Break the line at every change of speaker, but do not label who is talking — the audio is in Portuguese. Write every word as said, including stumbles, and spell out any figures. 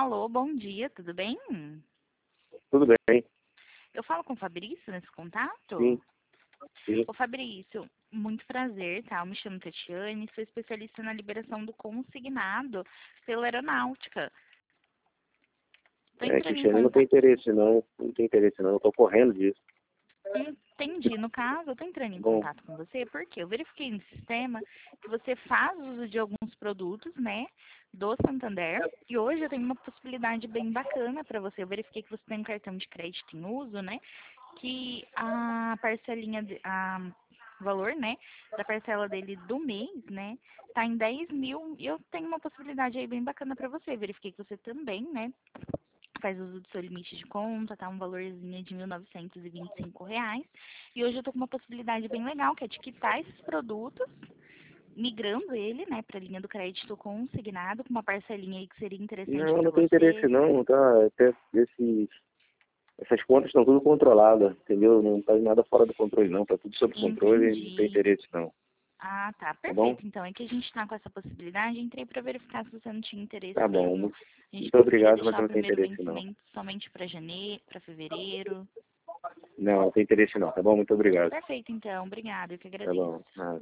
Alô, bom dia, tudo bem?
Tudo bem,
Eu falo com o Fabrício nesse contato?
sim, sim.
Ô Fabrício, muito prazer, tá? Eu me chamo Tatiane, sou especialista na liberação do consignado pela aeronáutica. Tô
É,
entrando em
Cristiane não tem
contato.
interesse não, não tem interesse não, eu tô correndo disso.
Entendi. No caso, eu tô entrando em
Bom,
contato com você porque eu verifiquei no sistema que você faz uso de alguns produtos, né, do Santander. E hoje eu tenho uma possibilidade bem bacana para você. Eu verifiquei que você tem um cartão de crédito em uso, né, que a parcelinha, de, a o valor, né, da parcela dele do mês, né, tá em dez mil. E eu tenho uma possibilidade aí bem bacana para você. Eu verifiquei que você também, né, faz uso do seu limite de conta, tá um valorzinho de mil novecentos e vinte e cinco reais. E hoje eu tô com uma possibilidade bem legal, que é de quitar esses produtos, migrando ele, né, para a linha do crédito consignado, com uma parcelinha aí que seria interessante
não,
para
não tem interesse
você.
não, tá, até esses, essas contas estão tudo controladas, entendeu? Não tá nada fora do controle não, tá tudo sob controle, não tem
Entendi.
interesse não,
Ah, tá,
tá bom?
perfeito. Então, é que a gente tá com essa possibilidade, entrei para verificar se você não tinha interesse
Tá bom,
mesmo.
mu-
A gente
muito
conseguiria
obrigado, mas
deixar o
não tem
primeiro
interesse não.
vencimento somente para janeiro, para fevereiro.
Não, não tem interesse não, tá bom? Muito obrigado.
Perfeito, então. Obrigada, eu que
Tá
agradeço.
bom, nada.